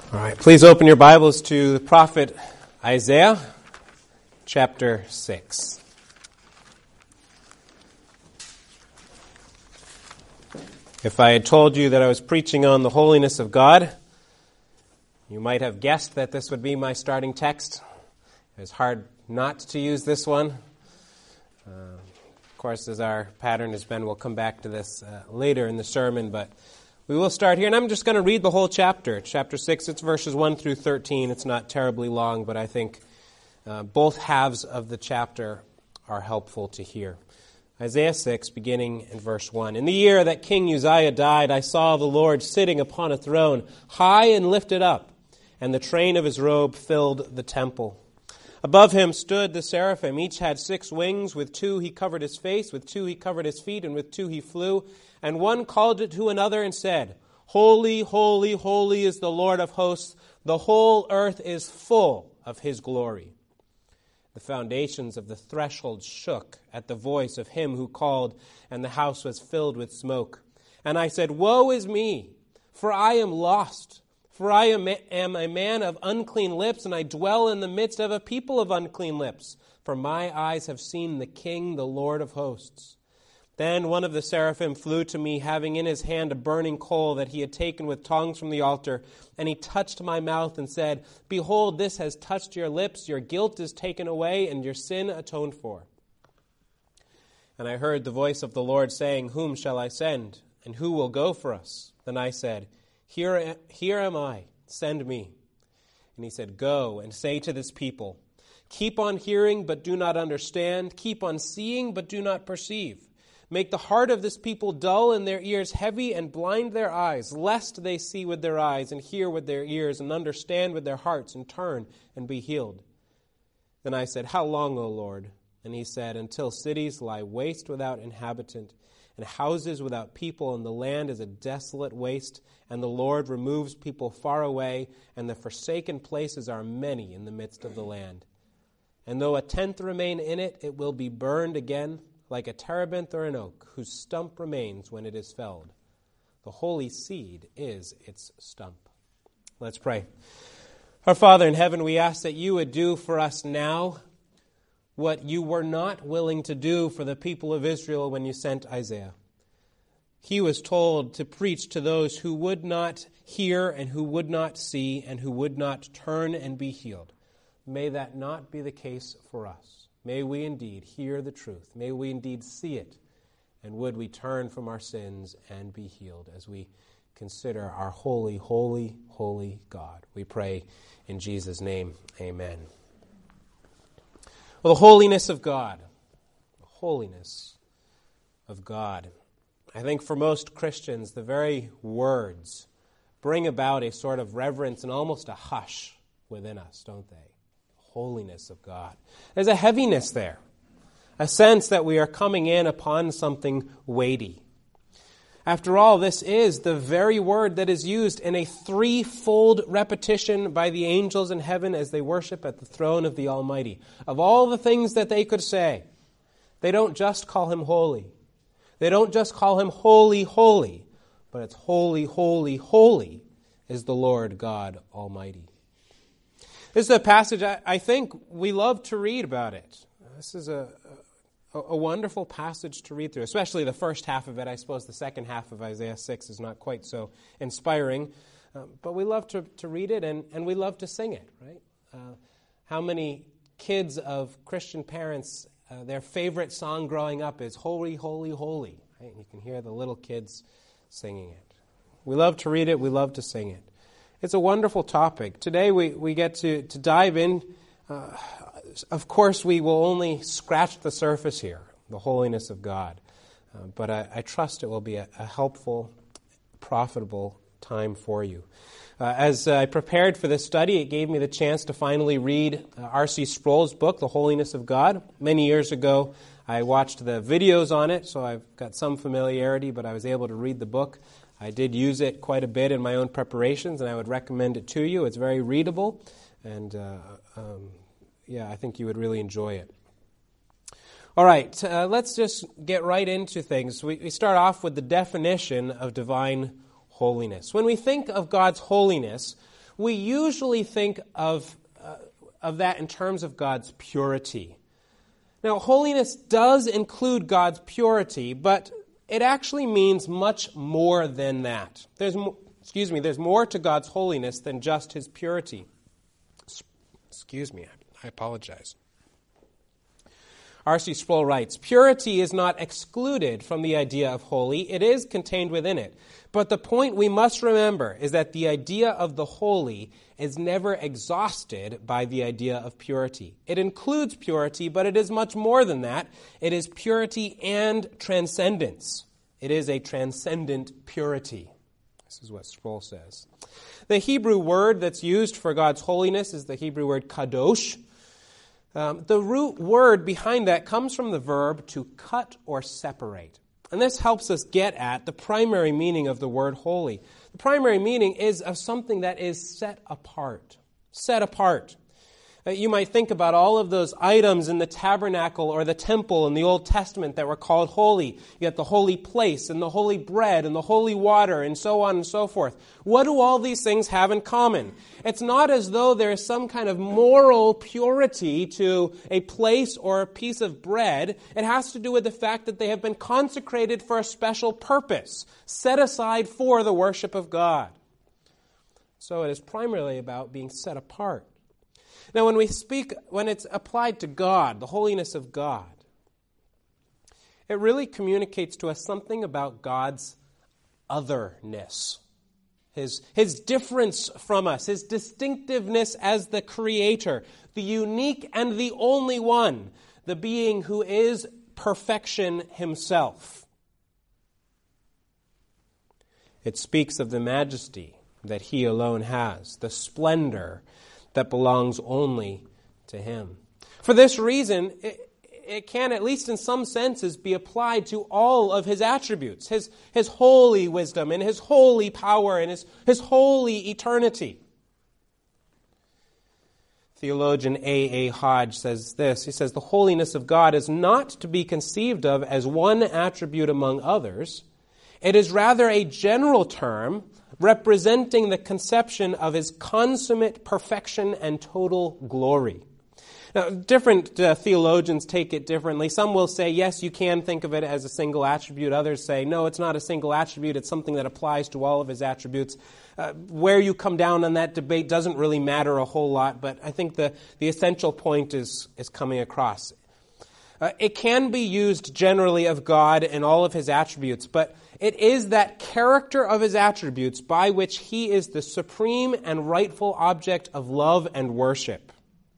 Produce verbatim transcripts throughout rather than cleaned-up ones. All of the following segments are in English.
All right, please open your Bibles to the prophet Isaiah, chapter six. If I had told you that I was preaching on the holiness of God, you might have guessed that this would be my starting text. It was hard not to use this one. Uh, of course, as our pattern has been, we'll come back to this uh, later in the sermon, but we will start here, and I'm just going to read the whole chapter. Chapter six, it's verses one through thirteen. It's not terribly long, but I think uh, both halves of the chapter are helpful to hear. Isaiah six, beginning in verse one. In the year that King Uzziah died, I saw the Lord sitting upon a throne, high and lifted up, and the train of his robe filled the temple. Above him stood the seraphim. Each had six wings. With two he covered his face, with two he covered his feet, and with two he flew. And one called it to another and said, Holy, holy, holy is the Lord of hosts. The whole earth is full of his glory. The foundations of the threshold shook at the voice of him who called, and the house was filled with smoke. And I said, Woe is me, for I am lost. For I am a man of unclean lips, and I dwell in the midst of a people of unclean lips. For my eyes have seen the King, the Lord of hosts. Then one of the seraphim flew to me, having in his hand a burning coal that he had taken with tongs from the altar. And he touched my mouth and said, Behold, this has touched your lips. Your guilt is taken away, and your sin atoned for. And I heard the voice of the Lord saying, Whom shall I send? And who will go for us? Then I said, Here, here am I, send me. And he said, Go and say to this people, Keep on hearing, but do not understand. Keep on seeing, but do not perceive. Make the heart of this people dull and their ears heavy, and blind their eyes, lest they see with their eyes and hear with their ears and understand with their hearts and turn and be healed. Then I said, How long, O Lord? And he said, Until cities lie waste without inhabitant, and houses without people, and the land is a desolate waste, and the Lord removes people far away, and the forsaken places are many in the midst of the land. And though a tenth remain in it, it will be burned again, like a terebinth or an oak, whose stump remains when it is felled. The holy seed is its stump. Let's pray. Our Father in heaven, we ask that you would do for us now what you were not willing to do for the people of Israel when you sent Isaiah. He was told to preach to those who would not hear and who would not see and who would not turn and be healed. May that not be the case for us. May we indeed hear the truth. May we indeed see it. And would we turn from our sins and be healed as we consider our holy, holy, holy God. We pray in Jesus' name, amen. Well, the holiness of God. The holiness of God. I think for most Christians, the very words bring about a sort of reverence and almost a hush within us, don't they? Holiness of God. There's a heaviness there, a sense that we are coming in upon something weighty. After all, this is the very word that is used in a threefold repetition by the angels in heaven as they worship at the throne of the Almighty. Of all the things that they could say, they don't just call him holy. They don't just call him holy, holy, but it's holy, holy, holy is the Lord God Almighty. This is a passage I, I think we love to read about it. This is a, a, a wonderful passage to read through, especially the first half of it. I suppose the second half of Isaiah six is not quite so inspiring, um, but we love to, to read it and, and we love to sing it, right? Uh, how many kids of Christian parents, uh, their favorite song growing up is Holy, Holy, Holy, right? And you can hear the little kids singing it. We love to read it. We love to sing it. It's a wonderful topic. Today we, we get to, to dive in. Uh, of course, we will only scratch the surface here, the holiness of God. Uh, but I, I trust it will be a, a helpful, profitable time for you. Uh, as I prepared for this study, it gave me the chance to finally read uh, R C Sproul's book, The Holiness of God. Many years ago, I watched the videos on it, so I've got some familiarity, but I was able to read the book. I did use it quite a bit in my own preparations, and I would recommend it to you. It's very readable, and uh, um, yeah, I think you would really enjoy it. All right, uh, let's just get right into things. We, we start off with the definition of divine holiness. When we think of God's holiness, we usually think of, uh, of that in terms of God's purity. Now, holiness does include God's purity, but it actually means much more than that. There's, mo- excuse me, there's more to God's holiness than just his purity. Excuse me, I apologize. R C Sproul writes, purity is not excluded from the idea of holy. It is contained within it. But the point we must remember is that the idea of the holy is never exhausted by the idea of purity. It includes purity, but it is much more than that. It is purity and transcendence. It is a transcendent purity. This is what Sproul says. The Hebrew word that's used for God's holiness is the Hebrew word kadosh. Um, the root word behind that comes from the verb to cut or separate. And this helps us get at the primary meaning of the word holy. The primary meaning is of something that is set apart. Set apart. Uh, you might think about all of those items in the tabernacle or the temple in the Old Testament that were called holy. You got the holy place and the holy bread and the holy water and so on and so forth. What do all these things have in common? It's not as though there is some kind of moral purity to a place or a piece of bread. It has to do with the fact that they have been consecrated for a special purpose, set aside for the worship of God. So it is primarily about being set apart. Now, when we speak, when it's applied to God, the holiness of God, it really communicates to us something about God's otherness, his, his difference from us, his distinctiveness as the Creator, the unique and the only one, the being who is perfection himself. It speaks of the majesty that he alone has, the splendor that belongs only to him. For this reason, it, it can, at least in some senses, be applied to all of his attributes, his, his holy wisdom and his holy power and his, his holy eternity. Theologian A A Hodge says this. He says, the holiness of God is not to be conceived of as one attribute among others. It is rather a general term representing the conception of his consummate perfection and total glory. Now, different uh, theologians take it differently. Some will say, yes, you can think of it as a single attribute. Others say, no, it's not a single attribute. It's something that applies to all of his attributes. Uh, where you come down on that debate doesn't really matter a whole lot, but I think the, the essential point is, is coming across. Uh, it can be used generally of God and all of his attributes, but it is that character of his attributes by which he is the supreme and rightful object of love and worship.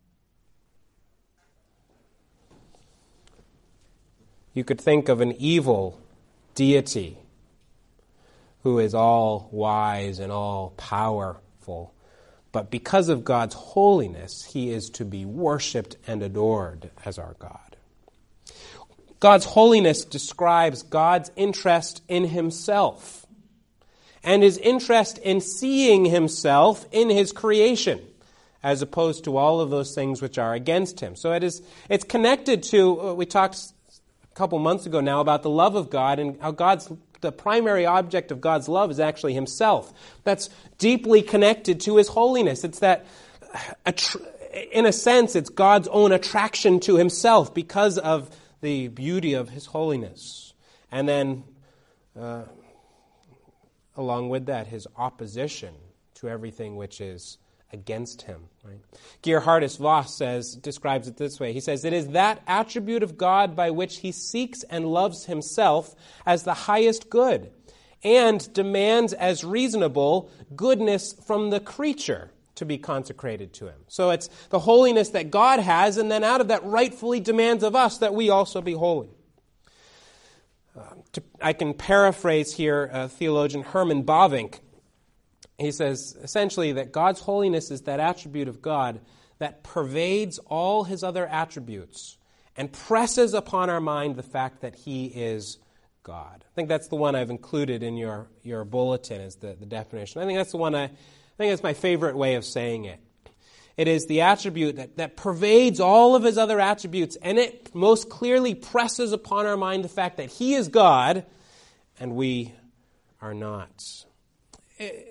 You could think of an evil deity who is all wise and all powerful, but because of God's holiness, he is to be worshipped and adored as our God. God's holiness describes God's interest in himself and his interest in seeing himself in his creation, as opposed to all of those things which are against him. So it is, it's connected to, we talked a couple months ago now about the love of God and how God's, the primary object of God's love is actually himself. That's deeply connected to his holiness. It's that, in a sense, it's God's own attraction to himself because of the beauty of his holiness. And then, uh, along with that, his opposition to everything which is against him. Right? Gerhardus Voss says, describes it this way. He says, it is that attribute of God by which he seeks and loves himself as the highest good and demands as reasonable goodness from the creature to be consecrated to him. So it's the holiness that God has, and then out of that rightfully demands of us that we also be holy. Uh, to, I can paraphrase here uh, theologian Herman Bavinck. He says essentially that God's holiness is that attribute of God that pervades all his other attributes and presses upon our mind the fact that he is God. I think that's the one I've included in your, your bulletin as the, the definition. I think that's the one I I think it's my favorite way of saying it. It is the attribute that, that pervades all of his other attributes, and it most clearly presses upon our mind the fact that he is God and we are not. It,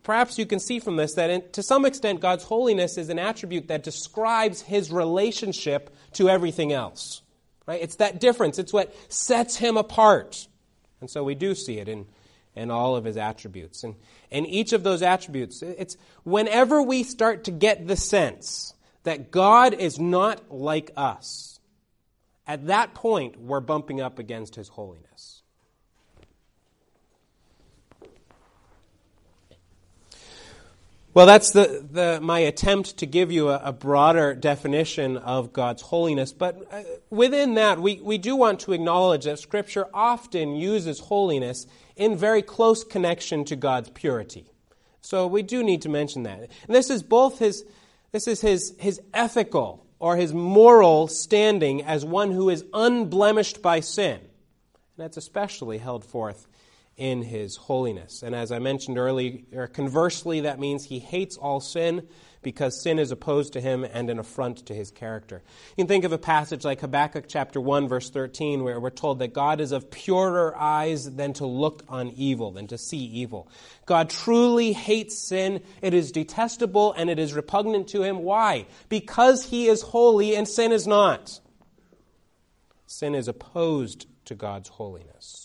perhaps you can see from this that in, to some extent God's holiness is an attribute that describes his relationship to everything else. Right? It's that difference. It's what sets him apart. And so we do see it in, in all of his attributes. And, and each of those attributes, it's whenever we start to get the sense that God is not like us, at that point we're bumping up against his holiness. Well, that's the, the my attempt to give you a, a broader definition of God's holiness. But uh, within that, we, we do want to acknowledge that Scripture often uses holiness in very close connection to God's purity. So we do need to mention that. And this is both his this is his his ethical or his moral standing as one who is unblemished by sin. And that's especially held forth in his holiness. And as I mentioned earlier, conversely, that means he hates all sin because sin is opposed to him and an affront to his character. You can think of a passage like Habakkuk chapter one, verse thirteen, where we're told that God is of purer eyes than to look on evil, than to see evil. God truly hates sin. It is detestable and it is repugnant to him. Why? Because he is holy and sin is not. Sin is opposed to God's holiness.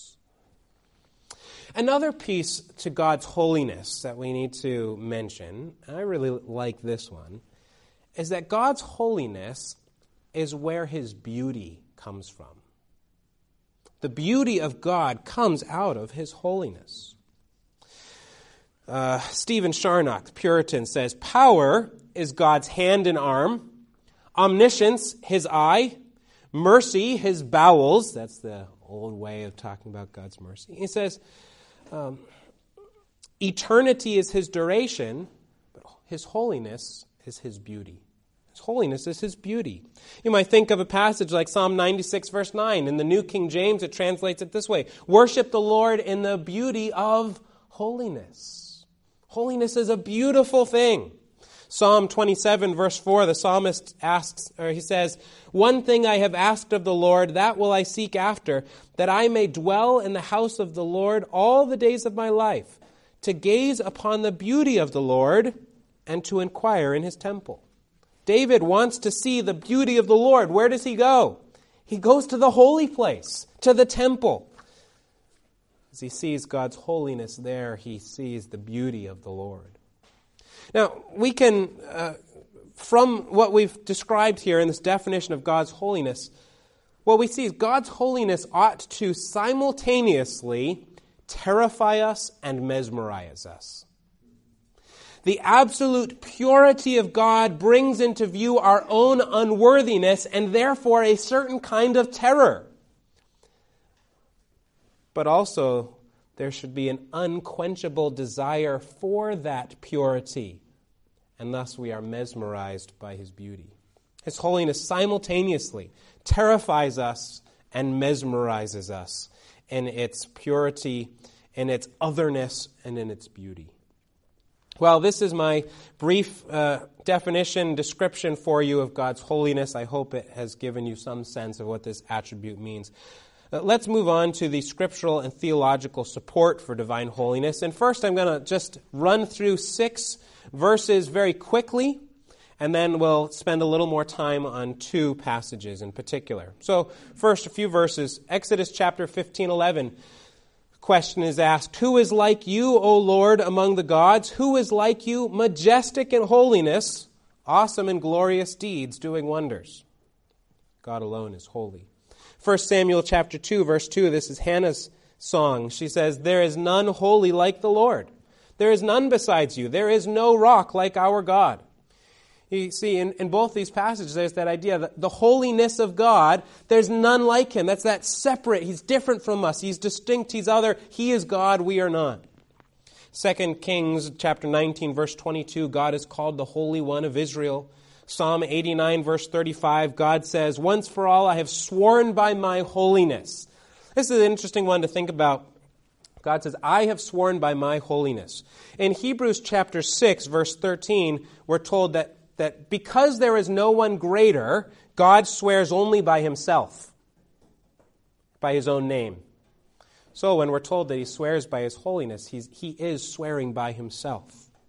Another piece to God's holiness that we need to mention, and I really like this one, is that God's holiness is where his beauty comes from. The beauty of God comes out of his holiness. Uh, Stephen Charnock, the Puritan, says, power is God's hand and arm, omniscience his eye, mercy his bowels. That's the old way of talking about God's mercy. He says, Um, eternity is his duration, but his holiness is his beauty. His holiness is his beauty. You might think of a passage like Psalm ninety-six, verse nine. In the New King James, it translates it this way. Worship the Lord in the beauty of holiness. Holiness is a beautiful thing. Psalm twenty-seven, verse four, the psalmist asks, or he says, one thing I have asked of the Lord, that will I seek after, that I may dwell in the house of the Lord all the days of my life, to gaze upon the beauty of the Lord and to inquire in his temple. David wants to see the beauty of the Lord. Where does he go? He goes to the holy place, to the temple. As he sees God's holiness there, he sees the beauty of the Lord. Now, we can, uh, from what we've described here in this definition of God's holiness, what we see is God's holiness ought to simultaneously terrify us and mesmerize us. The absolute purity of God brings into view our own unworthiness and therefore a certain kind of terror. But also, there should be an unquenchable desire for that purity, and thus we are mesmerized by his beauty. His holiness simultaneously terrifies us and mesmerizes us in its purity, in its otherness, and in its beauty. Well, this is my brief uh, definition, description for you of God's holiness. I hope it has given you some sense of what this attribute means. Uh, let's move on to the scriptural and theological support for divine holiness. And first, I'm going to just run through six verses very quickly, and then we'll spend a little more time on two passages in particular. So, first, a few verses. Exodus chapter fifteen, eleven. Question is asked, who is like you, O Lord, among the gods? Who is like you, majestic in holiness, awesome in glorious deeds, doing wonders? God alone is holy. First Samuel chapter two, verse two, this is Hannah's song. She says, there is none holy like the Lord. There is none besides you. There is no rock like our God. You see, in, in both these passages, there's that idea that the holiness of God, there's none like him. That's that separate. He's different from us. He's distinct. He's other. He is God. We are not. Second Kings chapter nineteen, verse twenty-two, God is called the Holy One of Israel. Psalm eighty-nine, verse thirty-five, God says, once for all I have sworn by my holiness. This is an interesting one to think about. God says, I have sworn by my holiness. In Hebrews chapter six, verse thirteen, we're told that that because there is no one greater, God swears only by himself, by his own name. So when we're told that he swears by his holiness, he's, he is swearing by himself.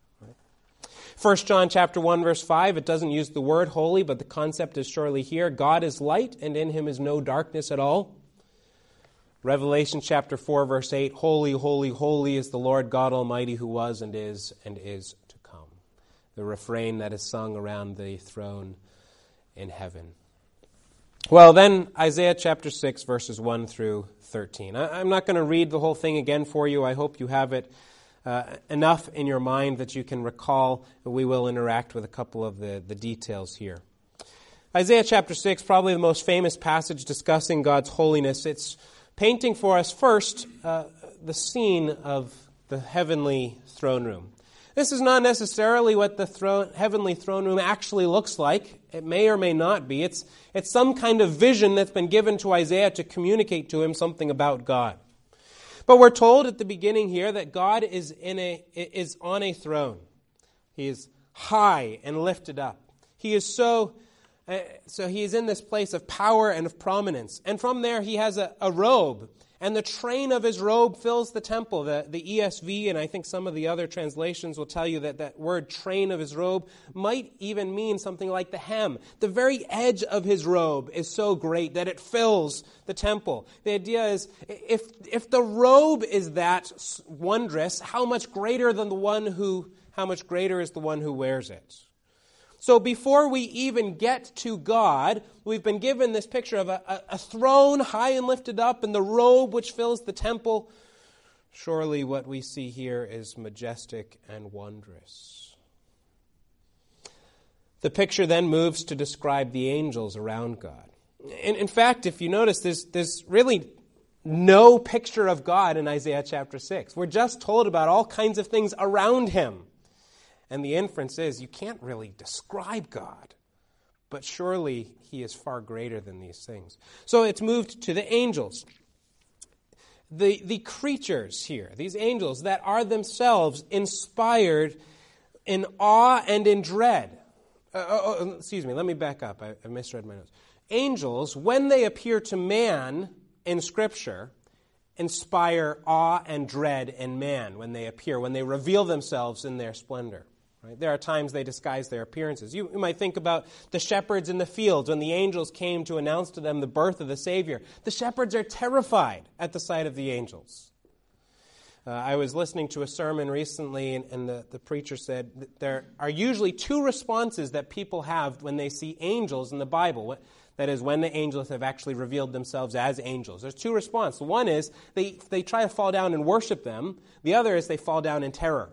First John chapter one, verse five, it doesn't use the word holy, but the concept is surely here. God is light, and in him is no darkness at all. Revelation chapter four, verse eight, holy, holy, holy is the Lord God Almighty, who was and is and is to come. The refrain that is sung around the throne in heaven. Well, then Isaiah chapter six, verses one through thirteen. I'm not going to read the whole thing again for you. I hope you have it uh, enough in your mind that you can recall. We will interact with a couple of the, the details here. Isaiah chapter six, probably the most famous passage discussing God's holiness. It's painting for us first uh, the scene of the heavenly throne room. This is not necessarily what the throne, heavenly throne room actually looks like. It may or may not be. It's, it's some kind of vision that's been given to Isaiah to communicate to him something about God. But we're told at the beginning here that God is in a is on a throne. He is high and lifted up. He is so uh, so he is in this place of power and of prominence. And from there he has a, a robe. And the train of his robe fills the temple. The, the E S V and I think some of the other translations will tell you that that word train of his robe might even mean something like the hem. The very edge of his robe is so great that it fills the temple. The idea is, if, if the robe is that wondrous, how much greater than the one who, how much greater is the one who wears it? So before we even get to God, we've been given this picture of a, a, a throne high and lifted up and the robe which fills the temple. Surely what we see here is majestic and wondrous. The picture then moves to describe the angels around God. In, in fact, if you notice, there's, there's really no picture of God in Isaiah chapter six. We're just told about all kinds of things around him. And the inference is, you can't really describe God, but surely he is far greater than these things. So it's moved to the angels. The, the creatures here, these angels that are themselves inspired in awe and in dread. Uh, oh, oh, excuse me, let me back up. I, I misread my notes. Angels, when they appear to man in Scripture, inspire awe and dread in man when they appear, when they reveal themselves in their splendor. Right? There are times they disguise their appearances. You, you might think about the shepherds in the fields when the angels came to announce to them the birth of the Savior. The shepherds are terrified at the sight of the angels. Uh, I was listening to a sermon recently, and, and the, the preacher said that there are usually two responses that people have when they see angels in the Bible. That is, when the angels have actually revealed themselves as angels. There's two responses. One is they, they try to fall down and worship them. The other is they fall down in terror.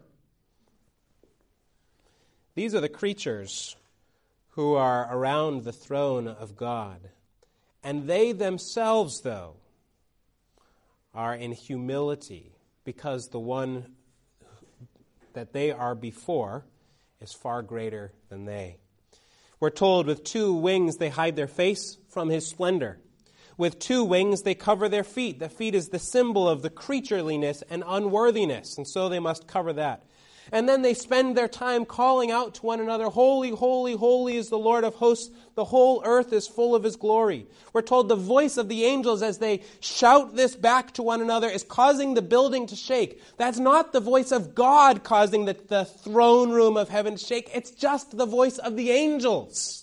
These are the creatures who are around the throne of God. And they themselves, though, are in humility because the one that they are before is far greater than they. We're told with two wings they hide their face from his splendor. With two wings they cover their feet. The feet is the symbol of the creatureliness and unworthiness, and so they must cover that. And then they spend their time calling out to one another, holy, holy, holy is the Lord of hosts. The whole earth is full of his glory. We're told the voice of the angels as they shout this back to one another is causing the building to shake. That's not the voice of God causing the, the throne room of heaven to shake. It's just the voice of the angels.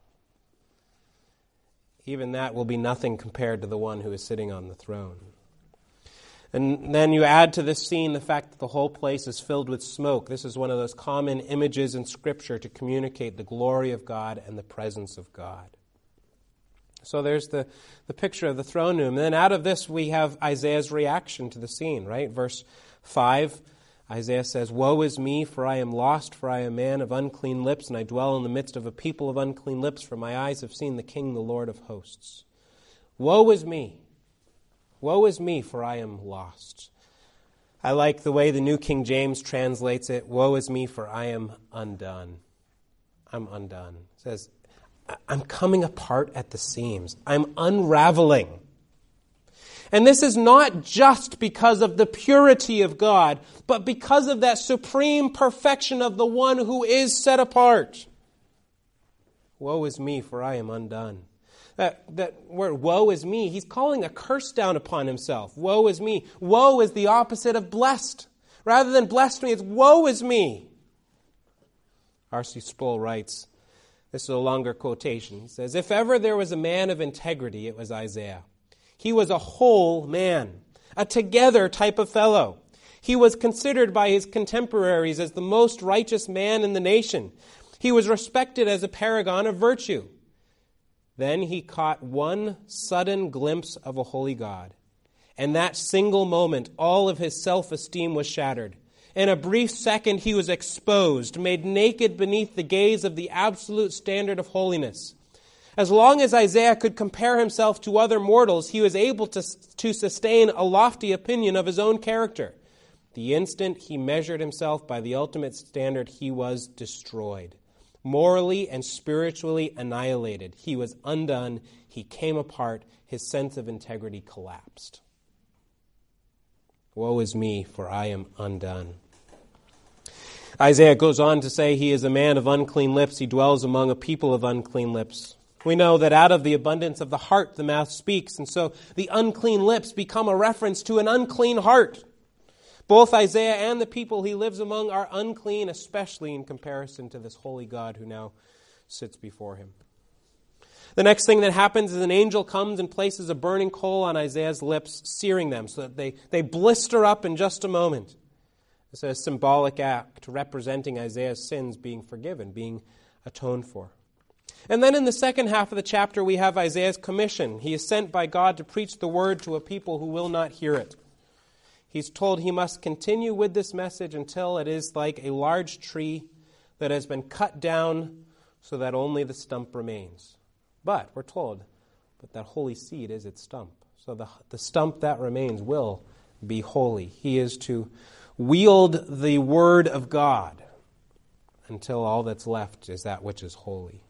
Even that will be nothing compared to the one who is sitting on the throne. And then you add to this scene the fact that the whole place is filled with smoke. This is one of those common images in Scripture to communicate the glory of God and the presence of God. So there's the, the picture of the throne room. And then out of this we have Isaiah's reaction to the scene, right? Verse five, Isaiah says, woe is me, for I am lost, for I am a man of unclean lips, and I dwell in the midst of a people of unclean lips, for my eyes have seen the King, the Lord of hosts. Woe is me. Woe is me, for I am lost. I like the way the New King James translates it. Woe is me, for I am undone. I'm undone. It says, I'm coming apart at the seams. I'm unraveling. And this is not just because of the purity of God, but because of that supreme perfection of the one who is set apart. Woe is me, for I am undone. That, that word, woe is me, he's calling a curse down upon himself. Woe is me. Woe is the opposite of blessed. Rather than blessed me, it's woe is me. R C Sproul writes, this is a longer quotation. He says, "If ever there was a man of integrity, it was Isaiah. He was a whole man, a together type of fellow. He was considered by his contemporaries as the most righteous man in the nation. He was respected as a paragon of virtue. Then he caught one sudden glimpse of a holy God. In that single moment, all of his self-esteem was shattered. In a brief second, he was exposed, made naked beneath the gaze of the absolute standard of holiness. As long as Isaiah could compare himself to other mortals, he was able to, to sustain a lofty opinion of his own character. The instant he measured himself by the ultimate standard, he was destroyed. Morally and spiritually annihilated. He was undone. He came apart. His sense of integrity collapsed. Woe is me, for I am undone." Isaiah goes on to say he is a man of unclean lips. He dwells among a people of unclean lips. We know that out of the abundance of the heart the mouth speaks, and so the unclean lips become a reference to an unclean heart. Both Isaiah and the people he lives among are unclean, especially in comparison to this holy God who now sits before him. The next thing that happens is an angel comes and places a burning coal on Isaiah's lips, searing them so that they, they blister up in just a moment. It's a symbolic act representing Isaiah's sins being forgiven, being atoned for. And then in the second half of the chapter, we have Isaiah's commission. He is sent by God to preach the word to a people who will not hear it. He's told he must continue with this message until it is like a large tree that has been cut down so that only the stump remains. But we're told that that holy seed is its stump. So the, the stump that remains will be holy. He is to wield the word of God until all that's left is that which is holy.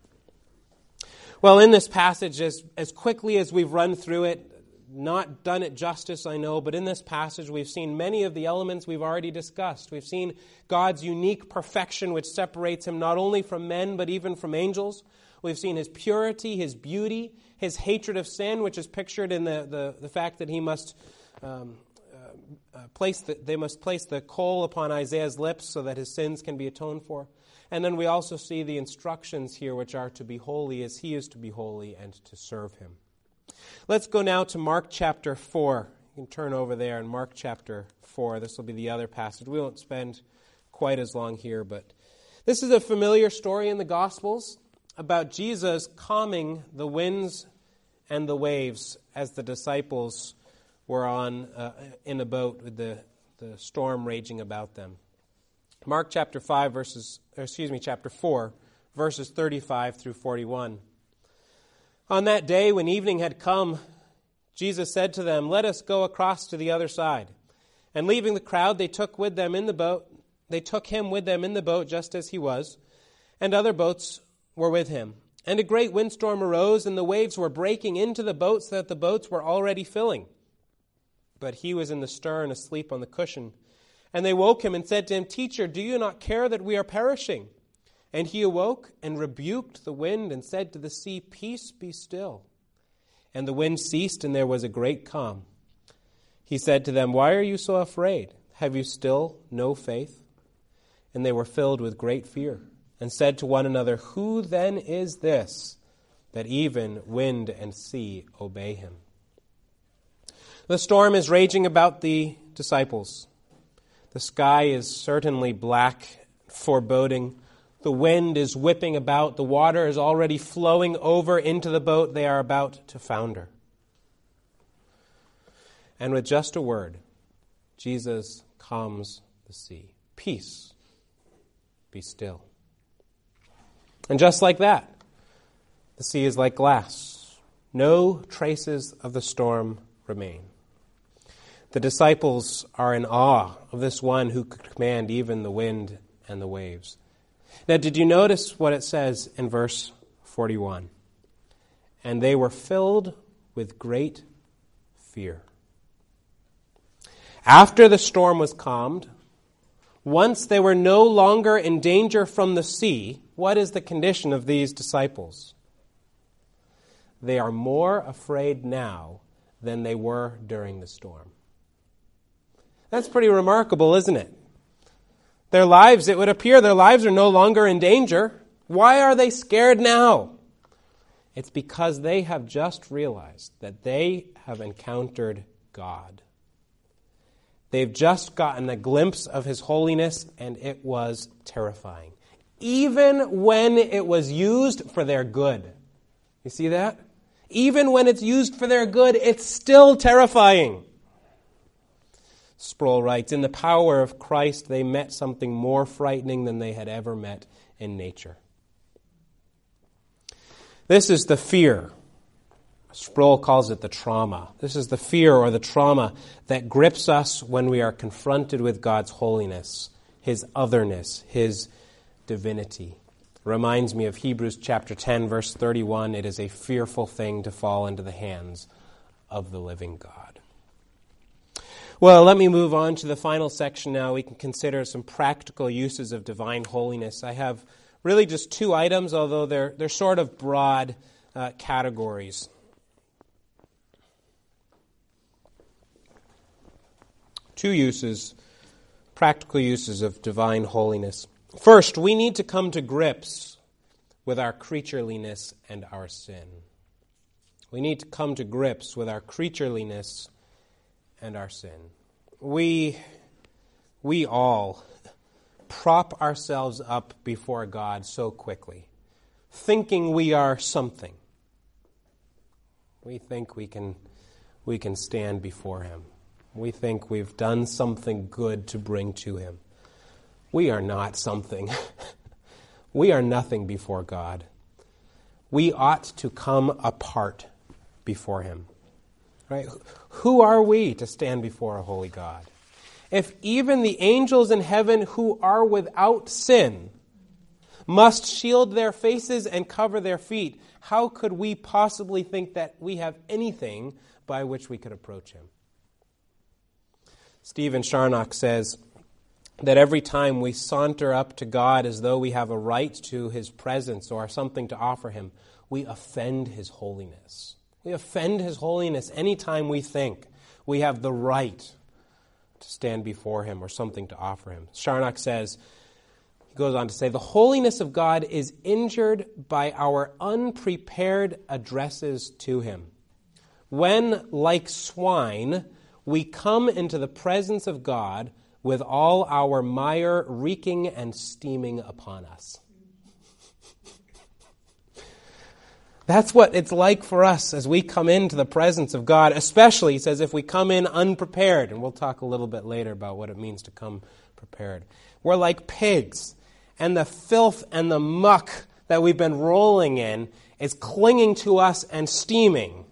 Well, in this passage, as, as quickly as we've run through it, not done it justice, I know, but in this passage we've seen many of the elements we've already discussed. We've seen God's unique perfection, which separates him not only from men, but even from angels. We've seen his purity, his beauty, his hatred of sin, which is pictured in the, the, the fact that he must um, uh, uh, place the, they must place the coal upon Isaiah's lips so that his sins can be atoned for. And then we also see the instructions here, which are to be holy as he is to be holy and to serve him. Let's go now to Mark chapter four. You can turn over there in Mark chapter four. This will be the other passage. We won't spend quite as long here, but this is a familiar story in the Gospels about Jesus calming the winds and the waves as the disciples were on uh, in a boat with the, the storm raging about them. Mark chapter five verses, or excuse me, chapter four, verses thirty-five through forty-one. On that day, when evening had come, Jesus said to them, "Let us go across to the other side." And leaving the crowd, they took with them in the boat. They took him with them in the boat, just as he was, and other boats were with him. And a great windstorm arose, and the waves were breaking into the boat, so that the boats were already filling. But he was in the stern, asleep on the cushion. And they woke him and said to him, "Teacher, do you not care that we are perishing?" And he awoke and rebuked the wind and said to the sea, "Peace, be still." And the wind ceased, and there was a great calm. He said to them, "Why are you so afraid? Have you still no faith?" And they were filled with great fear and said to one another, "Who then is this, that even wind and sea obey him?" The storm is raging about the disciples. The sky is certainly black, foreboding. The wind is whipping about. The water is already flowing over into the boat. They are about to founder. And with just a word, Jesus calms the sea. "Peace, be still." And just like that, the sea is like glass. No traces of the storm remain. The disciples are in awe of this one who could command even the wind and the waves. Now, did you notice what it says in verse forty-one? And they were filled with great fear. After the storm was calmed, once they were no longer in danger from the sea, what is the condition of these disciples? They are more afraid now than they were during the storm. That's pretty remarkable, isn't it? Their lives, it would appear, their lives are no longer in danger. Why are they scared now? It's because they have just realized that they have encountered God. They've just gotten a glimpse of His holiness, and it was terrifying. Even when it was used for their good. You see that? Even when it's used for their good, it's still terrifying. Sproul writes, in the power of Christ, they met something more frightening than they had ever met in nature. This is the fear. Sproul calls it the trauma. This is the fear or the trauma that grips us when we are confronted with God's holiness, His otherness, His divinity. Reminds me of Hebrews chapter ten, verse thirty-one. It is a fearful thing to fall into the hands of the living God. Well, let me move on to the final section now. We can consider some practical uses of divine holiness. I have really just two items, although they're they're sort of broad uh, categories. Two uses, practical uses of divine holiness. First, we need to come to grips with our creatureliness and our sin. We need to come to grips with our creatureliness and our sin. We, we all prop ourselves up before God so quickly, thinking we are something. We think we can, we can stand before Him. We think we've done something good to bring to Him. We are not something. We are nothing before God. We ought to come apart before Him. Right? Who are we to stand before a holy God? If even the angels in heaven who are without sin must shield their faces and cover their feet, how could we possibly think that we have anything by which we could approach Him? Stephen Charnock says that every time we saunter up to God as though we have a right to His presence or something to offer Him, we offend His holiness. We offend His holiness any time we think we have the right to stand before Him or something to offer Him. Charnock says, he goes on to say, the holiness of God is injured by our unprepared addresses to Him. When, like swine, we come into the presence of God with all our mire reeking and steaming upon us. That's what it's like for us as we come into the presence of God, especially, he says, if we come in unprepared. And we'll talk a little bit later about what it means to come prepared. We're like pigs, and the filth and the muck that we've been rolling in is clinging to us and steaming.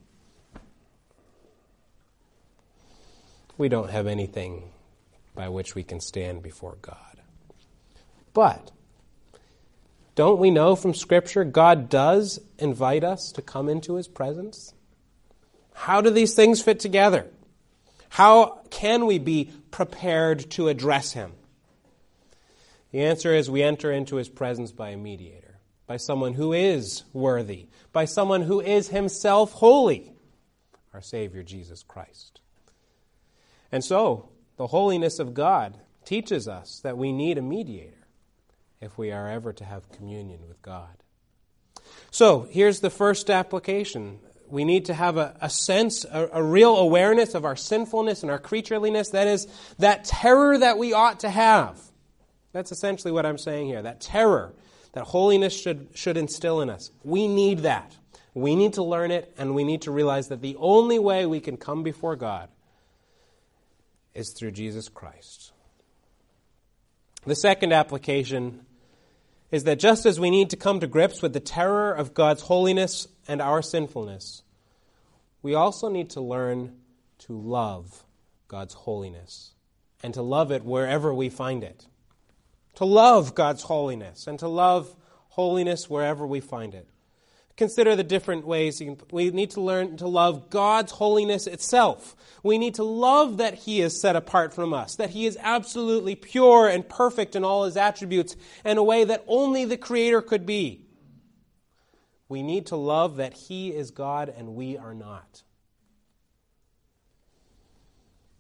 We don't have anything by which we can stand before God. But don't we know from Scripture God does invite us to come into His presence? How do these things fit together? How can we be prepared to address Him? The answer is we enter into His presence by a mediator, by someone who is worthy, by someone who is Himself holy, our Savior Jesus Christ. And so, the holiness of God teaches us that we need a mediator if we are ever to have communion with God. So, here's the first application. We need to have a, a sense, a, a real awareness of our sinfulness and our creatureliness. That is, that terror that we ought to have. That's essentially what I'm saying here. That terror that holiness should, should instill in us. We need that. We need to learn it, and we need to realize that the only way we can come before God is through Jesus Christ. The second application is that just as we need to come to grips with the terror of God's holiness and our sinfulness, we also need to learn to love God's holiness and to love it wherever we find it. To love God's holiness and to love holiness wherever we find it. Consider the different ways. You can, we need to learn to love God's holiness itself. We need to love that He is set apart from us, that He is absolutely pure and perfect in all His attributes in a way that only the Creator could be. We need to love that He is God and we are not.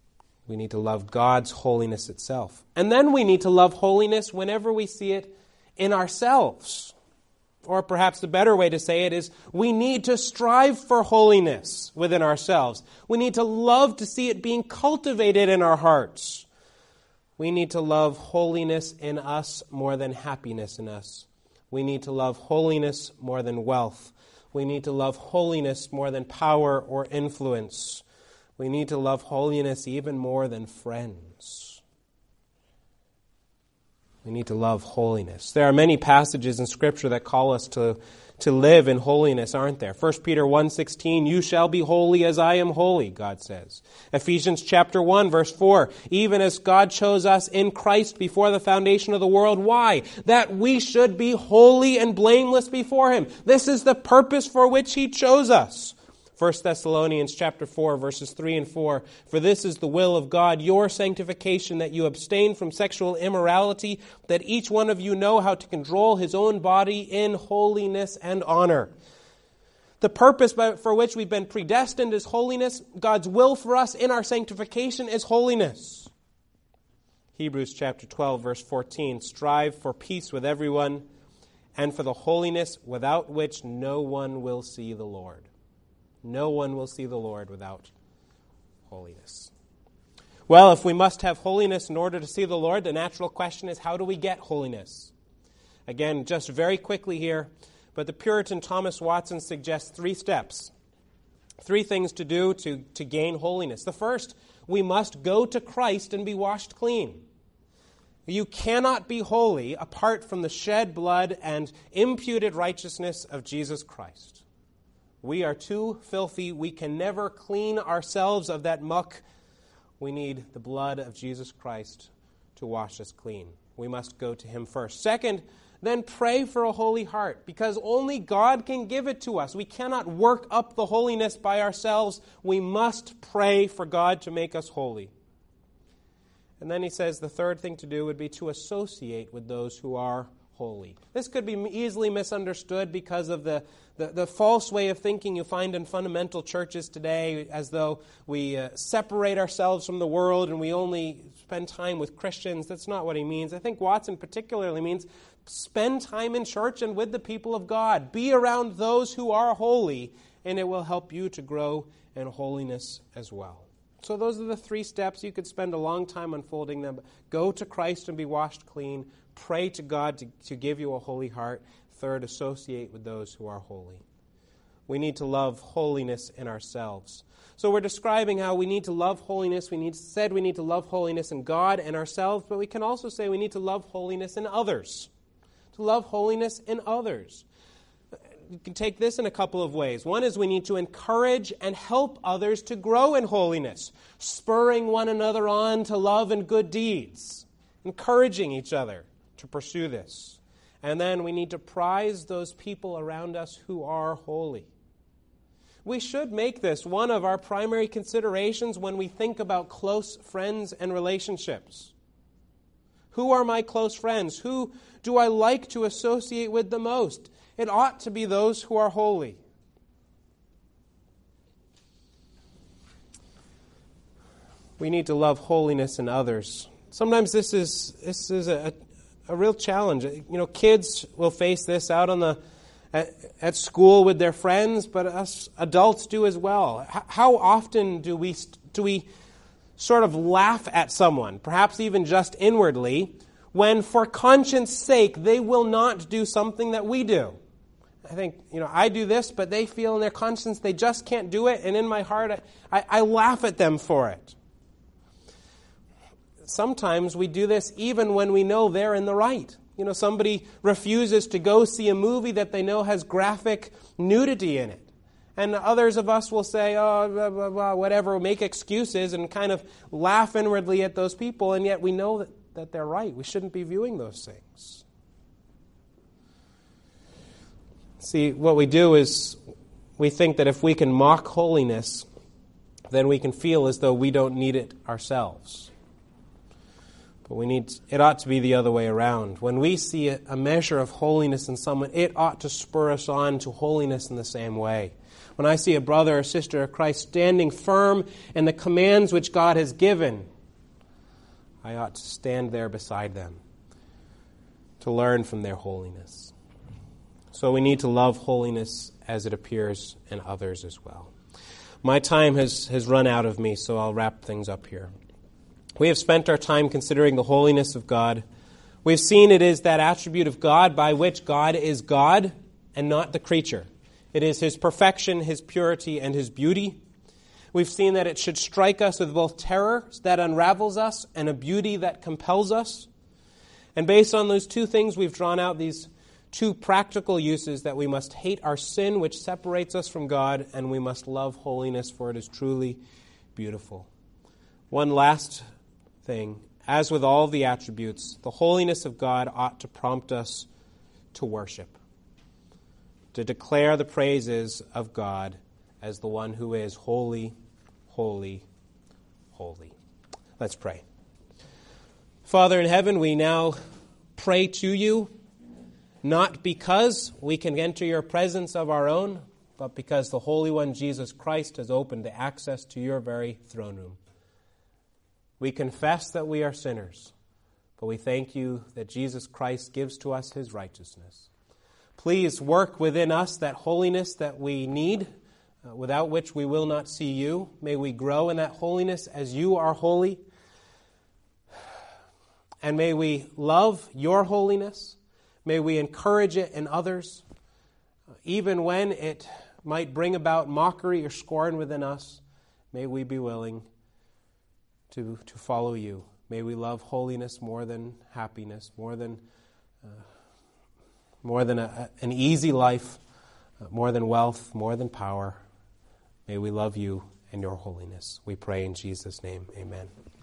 We need to love God's holiness itself. And then we need to love holiness whenever we see it in ourselves. Or perhaps the better way to say it is, we need to strive for holiness within ourselves. We need to love to see it being cultivated in our hearts. We need to love holiness in us more than happiness in us. We need to love holiness more than wealth. We need to love holiness more than power or influence. We need to love holiness even more than friends. We need to love holiness. There are many passages in Scripture that call us to, to live in holiness, aren't there? First Peter one sixteen, you shall be holy as I am holy, God says. Ephesians chapter one, verse four, even as God chose us in Christ before the foundation of the world. Why? That we should be holy and blameless before Him. This is the purpose for which He chose us. First Thessalonians chapter four, verses three and four, for this is the will of God, your sanctification, that you abstain from sexual immorality, that each one of you know how to control his own body in holiness and honor. The purpose for which we've been predestined is holiness. God's will for us in our sanctification is holiness. Hebrews chapter twelve, verse fourteen, strive for peace with everyone and for the holiness without which no one will see the Lord. No one will see the Lord without holiness. Well, if we must have holiness in order to see the Lord, the natural question is, how do we get holiness? Again, just very quickly here, but the Puritan Thomas Watson suggests three steps, three things to do to, to gain holiness. The first, we must go to Christ and be washed clean. You cannot be holy apart from the shed blood and imputed righteousness of Jesus Christ. We are too filthy. We can never clean ourselves of that muck. We need the blood of Jesus Christ to wash us clean. We must go to Him first. Second, then pray for a holy heart, because only God can give it to us. We cannot work up the holiness by ourselves. We must pray for God to make us holy. And then he says the third thing to do would be to associate with those who are holy. This could be easily misunderstood because of the, the, the false way of thinking you find in fundamental churches today, as though we uh, separate ourselves from the world and we only spend time with Christians. That's not what he means. I think Watson particularly means spend time in church and with the people of God. Be around those who are holy, and it will help you to grow in holiness as well. So those are the three steps. You could spend a long time unfolding them. Go to Christ and be washed clean. Pray to God to, to give you a holy heart. Third, associate with those who are holy. We need to love holiness in ourselves. So we're describing how we need to love holiness. We need, said we need to love holiness in God and ourselves, but we can also say we need to love holiness in others. To love holiness in others. You can take this in a couple of ways. One is we need to encourage and help others to grow in holiness, spurring one another on to love and good deeds, encouraging each other to pursue this. And then we need to prize those people around us who are holy. We should make this one of our primary considerations when we think about close friends and relationships. Who are my close friends? Who do I like to associate with the most? It ought to be those who are holy. We need to love holiness in others. Sometimes this is this is a, a real challenge. You know, kids will face this out on the at, at school with their friends, but us adults do as well. H- how often do we do we sort of laugh at someone, perhaps even just inwardly, when for conscience sake they will not do something that we do? I think, you know, I do this, but they feel in their conscience they just can't do it, and in my heart I, I, I laugh at them for it. Sometimes we do this even when we know they're in the right. You know, somebody refuses to go see a movie that they know has graphic nudity in it. And others of us will say, oh, blah, blah, blah, whatever, make excuses and kind of laugh inwardly at those people, and yet we know that, that they're right. We shouldn't be viewing those things. See, what we do is we think that if we can mock holiness, then we can feel as though we don't need it ourselves. But we need, it ought to be the other way around. When we see a, a measure of holiness in someone, it ought to spur us on to holiness in the same way. When I see a brother or sister of Christ standing firm in the commands which God has given, I ought to stand there beside them to learn from their holiness. So we need to love holiness as it appears in others as well. My time has, has run out of me, so I'll wrap things up here. We have spent our time considering the holiness of God. We've seen it is that attribute of God by which God is God and not the creature. It is his perfection, his purity, and his beauty. We've seen that it should strike us with both terror that unravels us and a beauty that compels us. And based on those two things, we've drawn out these two practical uses: that we must hate our sin, which separates us from God, and we must love holiness, for it is truly beautiful. One last thing. As with all the attributes, the holiness of God ought to prompt us to worship, to declare the praises of God as the one who is holy, holy, holy. Let's pray. Father in heaven, we now pray to you, not because we can enter your presence of our own, but because the Holy One, Jesus Christ, has opened the access to your very throne room. We confess that we are sinners, but we thank you that Jesus Christ gives to us his righteousness. Please work within us that holiness that we need, uh, without which we will not see you. May we grow in that holiness as you are holy. And may we love your holiness. May we encourage it in others, uh, even when it might bring about mockery or scorn within us. May we be willing to, to follow you. May we love holiness more than happiness, more than uh, more than a, an easy life, uh, more than wealth, more than power. May we love you and your holiness. We pray in Jesus' name. Amen.